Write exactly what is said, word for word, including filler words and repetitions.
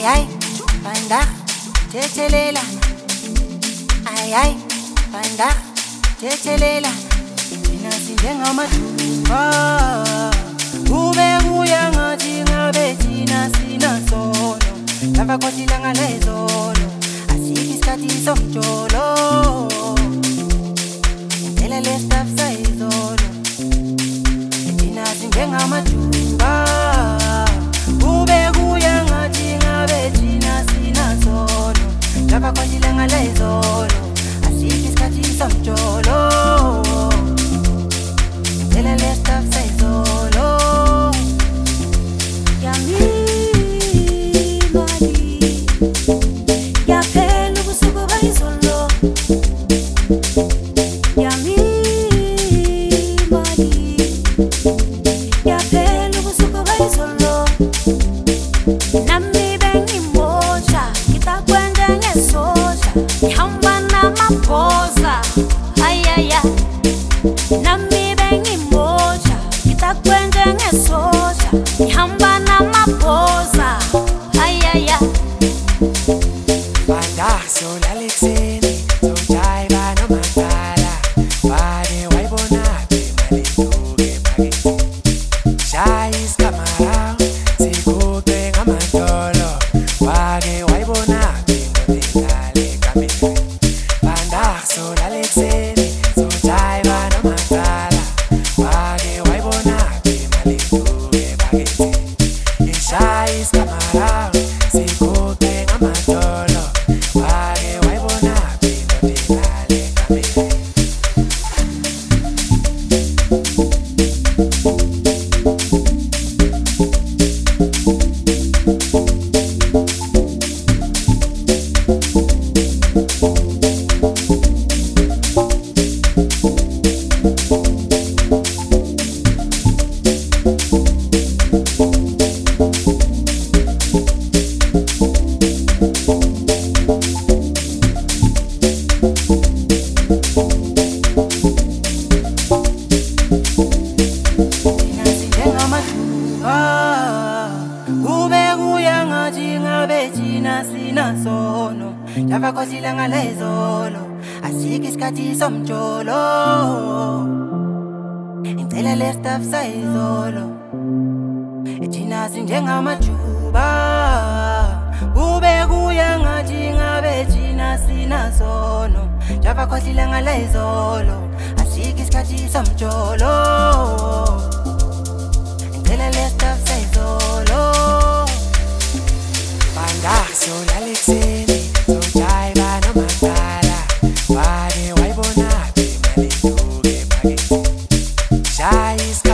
ay, vandaag, tetelela. Ay ay, vandaag, tetelela. Thina sinjengamathuba, kube kuya ngathi ngabe thina sinasono. Lava khosi ilanga lezolo, asikho isikhathi somjolo. Impela le stuff sayizolo, thina sinjengamathuba. Kube kuya ngathi ngabe thina sinasono. Lava khosi ilanga lezolo, asikho isikhathi somjolo. Impela le stuff sayizolo. Yami yaphela ubusuku bayizolo. Yami mali yaphela ubusuku bayizolo. Nami bengimosha ngitakwenza ngesosha, ngihamba namaphosa ayaya. Nami bengimosha ngitakwenza ngesosha, ngihamba namaphosa ayaya. Bandazo lalekseni, sojayiba nomakala. Bane wayibonaphi imali duke pakithi. Shaya isikamara, siguqe ngamadolo. Wake wayibonaphi ngobengale ekameni. Bandazo lalekseni, sojayiba nomakala. Wake wayibonaphi imali duke pakithi. Shaya isikamara, siguqe ngamadolo. Wake wayibonaphi ngobengale ekameni. Kube kuya ngathi ngabe thina sinasono. Lava khosi ilanga lezolo, asikho isikhathi somjolo. Impela le stuff sayizolo, thina sinjengamajuba. Kube kuya ngathi ngabe thina sinasono. Lava khosi ilanga lezolo, asikho isikhathi somjolo. Impela le stuff sayizolo. Bandazo lalekseni, sojayiba nomakala. Bane wayibonaphi imali duke pakithi. Shaya